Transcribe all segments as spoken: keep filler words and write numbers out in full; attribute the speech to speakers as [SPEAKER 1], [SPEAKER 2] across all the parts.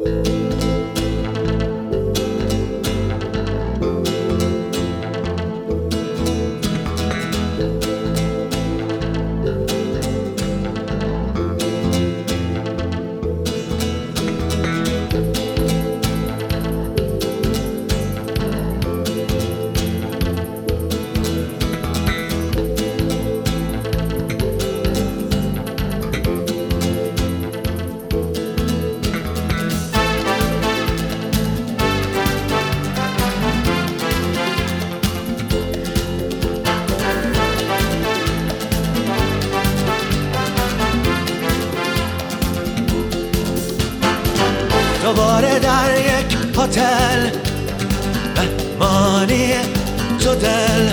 [SPEAKER 1] دوباره در یک هتل مهمانی تو دل،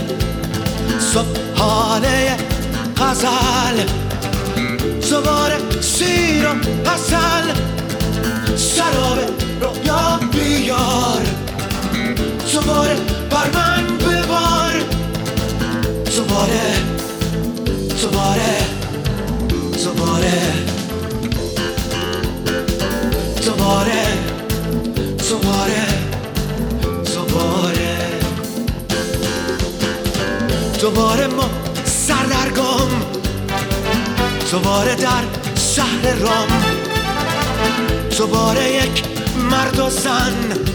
[SPEAKER 1] صبحانه غزل، دوباره سیر و عسل، سراب رویا بیار، دوباره بر من ببار، دوباره دوباره دوباره دوباره دوباره دوباره دوباره ما سردرگم، دوباره در شهر رام، دوباره یک مرد و زن،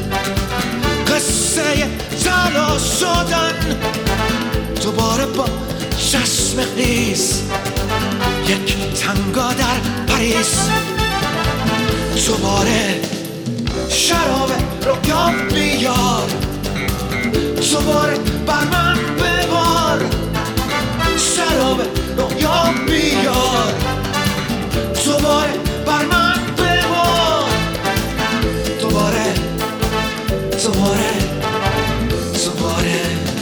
[SPEAKER 1] قصه جلا شدن، دوباره با چشم خیس یک تنگا در پاریس، دوباره شراب رویا بیار، دوباره بر من ببار، شراب رویا بیار، دوباره بر من ببار، دوباره دوباره دوباره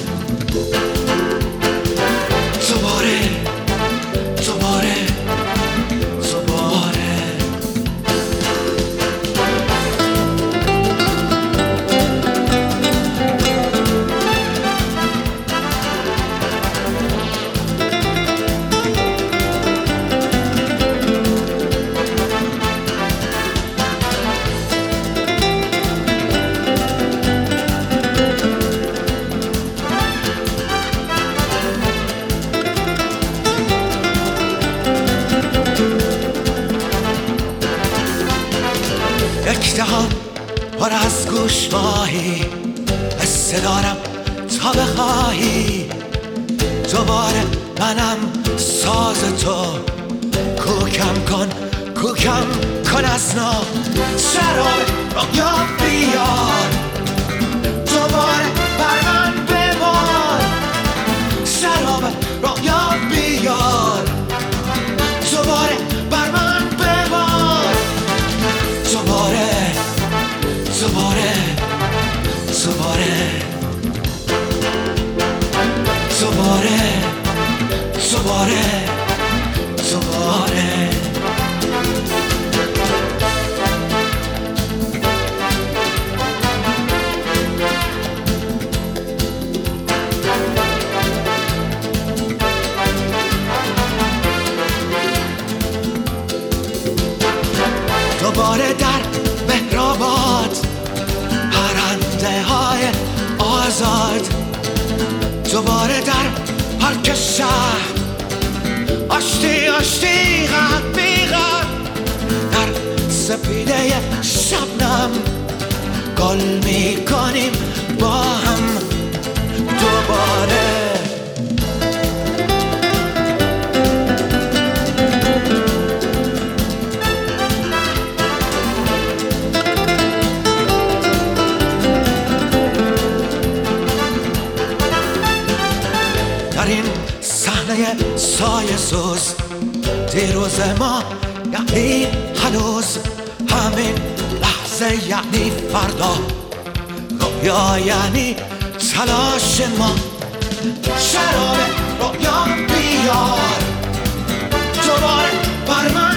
[SPEAKER 1] دوباره دوباره دوباره یک دهان پر از گوش ماهی، قصه دارم تا بخواهی، دوباره منم ساز تو، کوکم کن کوکم کن از نو، شراب رویا بیار، دوباره بر من ببار، شراب رویا بیار، دوباره بر من ببار، دوباره دوباره دوباره دوباره دوباره دوباره دوباره در مهرآباد پرنده های آزاد، دوباره در پارک شهر آشتی آشتی قد بی قد، در سپیده شبنم گل می کنیم با هم دوباره. در این صحنه سایه سوز دیروز ما یعنی هنوز، همین لحظه یعنی فردا، رویا یعنی تلاش ما، شراب رویا بیار، دوباره بر من